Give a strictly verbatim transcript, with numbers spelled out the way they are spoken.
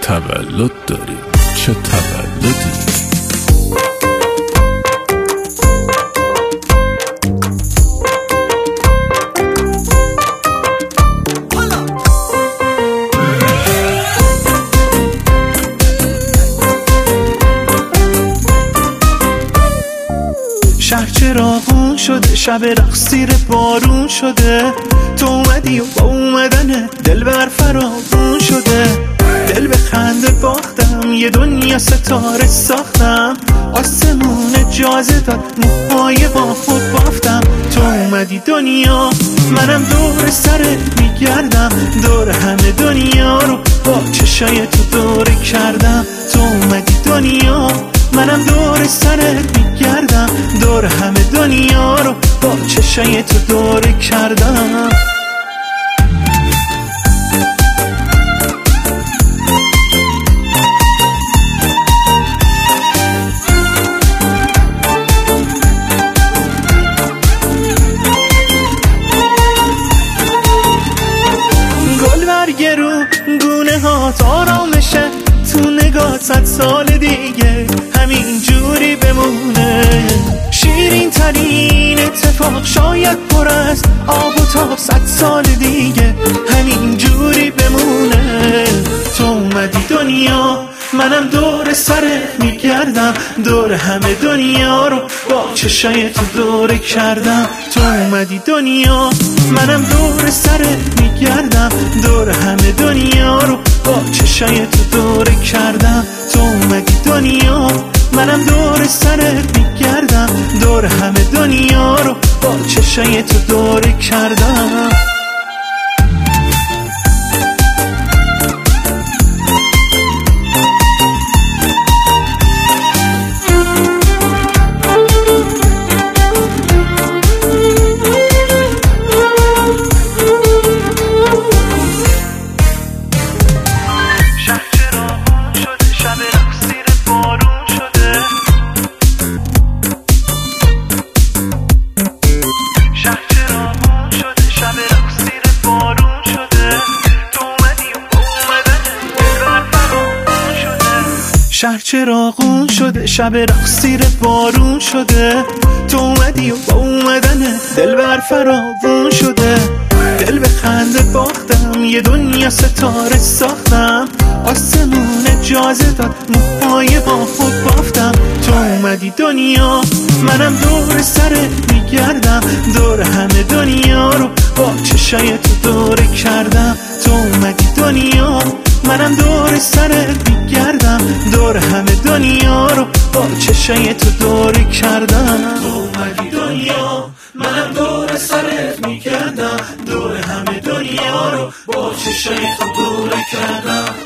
تولد داری، چه تولدی. شهر چراغون شده، شب رقص زیر بارون شده، تو اومدی و با اومدن دل بر فراغون شده. دل به خنده باختم، یه دنیا ستاره ساختم، آسمون اجازه داد موهای با خود بافتم. تو اومدی دنیا، منم دور سرت میگردم، دور همه دنیا رو با چشای تو دوره کردم. تو اومدی دنیا، منم دور سرت میگردم، دور همه دنیا رو با چشای تو دوره کردم. گل برگه رو گونه هات آرامشه، تو نگاه صد سال دیگه همین جوری بمونه. شیرین ترین اتفاق شاید پر از آب و تاب، صد سال دیگه همین جوری بمونه. تو اومدی دنیا، منم دور سرت میگردم، دور همه دنیا رو با چشای تو دوره کردم. تو اومدی دنیا، منم دور سرت میگردم، دور همه دنیا رو با چشای تو دوره کردم. تو اومدی دنیا، منم دور سرت میگردم، دور همه دنیا رو با چشای تو دوره کردم. شهر چراغون شده، شب رقص زیر بارون شده، تو اومدی و با اومدن دل بر فراغون شده. دل به خنده باختم، یه دنیا ستاره ساختم، آسمون اجازه داد موهای با خود بافتم. تو اومدی دنیا، منم دور سرت میگردم، دور همه دنیا رو با چشای تو دوره کردم. تو اومدی دنیا، منم دور سرت میگردم، دور همه دنیا رو با چشای تو دوره کردم. تو اومدی دنیا، منم دور سرت میگردم، دور همه دنیا رو با چشای تو دوره کردم.